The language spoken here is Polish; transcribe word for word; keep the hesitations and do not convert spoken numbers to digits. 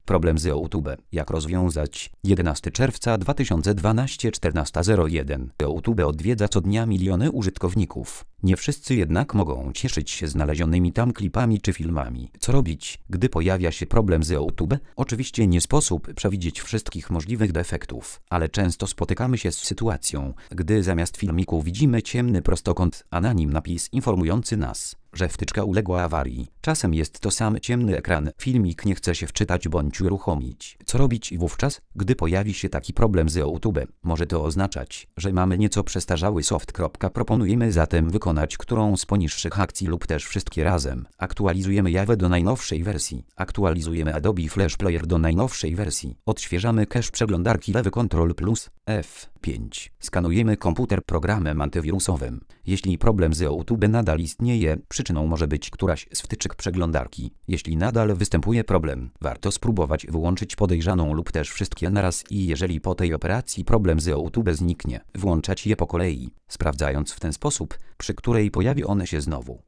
Problem z YouTube. Jak rozwiązać? jedenastego czerwca dwa tysiące dwunastego, czternasta zero jeden. YouTube odwiedza co dnia miliony użytkowników. Nie wszyscy jednak mogą cieszyć się znalezionymi tam klipami czy filmami. Co robić, gdy pojawia się problem z YouTube? Oczywiście nie sposób przewidzieć wszystkich możliwych defektów, ale często spotykamy się z sytuacją, gdy zamiast filmiku widzimy ciemny prostokąt, a na nim napis informujący nas, że wtyczka uległa awarii. Czasem jest to sam ciemny ekran, filmik nie chce się wczytać bądź uruchomić. Co robić wówczas, gdy pojawi się taki problem z YouTube? Może to oznaczać, że mamy nieco przestarzały soft. Proponujemy zatem wykonać którą z poniższych akcji lub też wszystkie razem. Aktualizujemy Jawę do najnowszej wersji. Aktualizujemy Adobe Flash Player do najnowszej wersji. Odświeżamy cache przeglądarki Lewy Ctrl plus F pięć. Skanujemy komputer programem antywirusowym. Jeśli problem z YouTube nadal istnieje, przyczyną może być któraś z wtyczek przeglądarki. Jeśli nadal występuje problem, warto spróbować wyłączyć podejrzaną lub też wszystkie naraz i jeżeli po tej operacji problem z YouTube zniknie, włączać je po kolei, sprawdzając w ten sposób, przy której pojawi one się znowu.